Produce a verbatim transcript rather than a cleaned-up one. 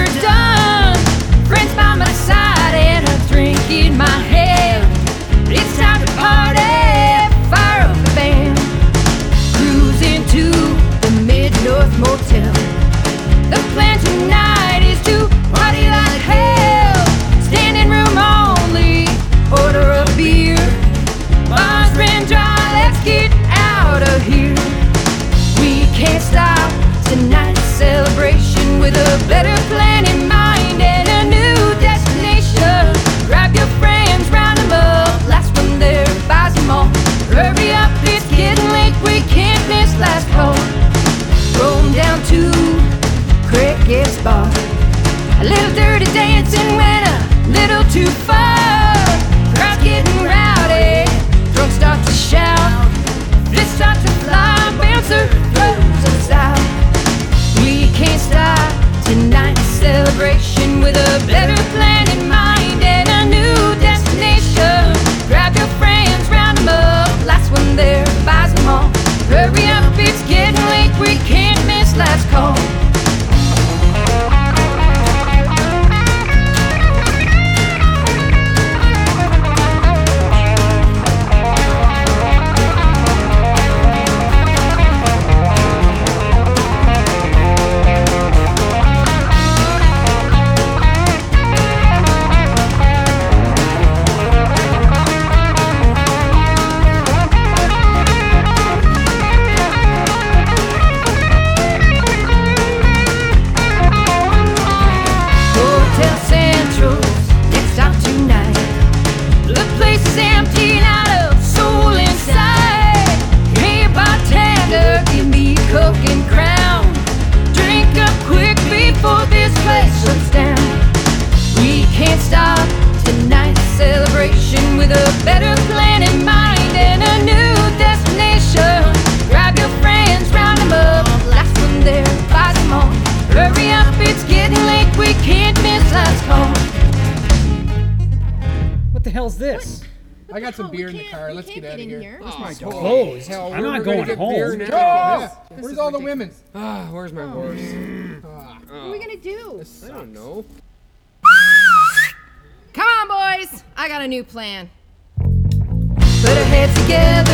we're done. Friends by my side and a drink in my hand. It's time to party, fire up the band. Cruise into the Mid-North Motel. The plan tonight is to party like hell. Standing room only, order a beer. Bars ran dry, let's get out of here. We can't stop tonight's celebration with a better plan in mind and a new destination. Grab your friends, round them up, last one there buys them all. Hurry up, it's getting late, we can't miss last call. Roam down to Cricket's bar. A little dirty dancing went a little too far. Crowd's getting rowdy, drunks start to shout. Fists start to fly, bouncer throws us out. We can't stop tonight's celebration with a better plan in mind and a new destination. Grab your friends, round them up, last one there buys them all. Hurry up, it's getting late, we can't miss last call. Hotel Central's next stop tonight. The place is empty, not a soul inside. Hey bartender, give me a Coke and Crown. Drink up quick before this place shuts down. We can't stop tonight's celebration with a better plan in mind and a new destination. Grab your friends, round them up, last one there buys them all. Hurry up, it's getting late, we can't miss last call. What the hell's this? I got some hell? beer We in the can't- car. we Let's can't get out get of in here. here. Where's my Oh, dog? closed. Hell, I'm we're- not we're gonna going get home. beer now. Joe! Yeah. Where's all the women? Ah, where's my horse? Ah. What are we gonna do? I don't know. Come on, boys! I got a new plan. Put our heads together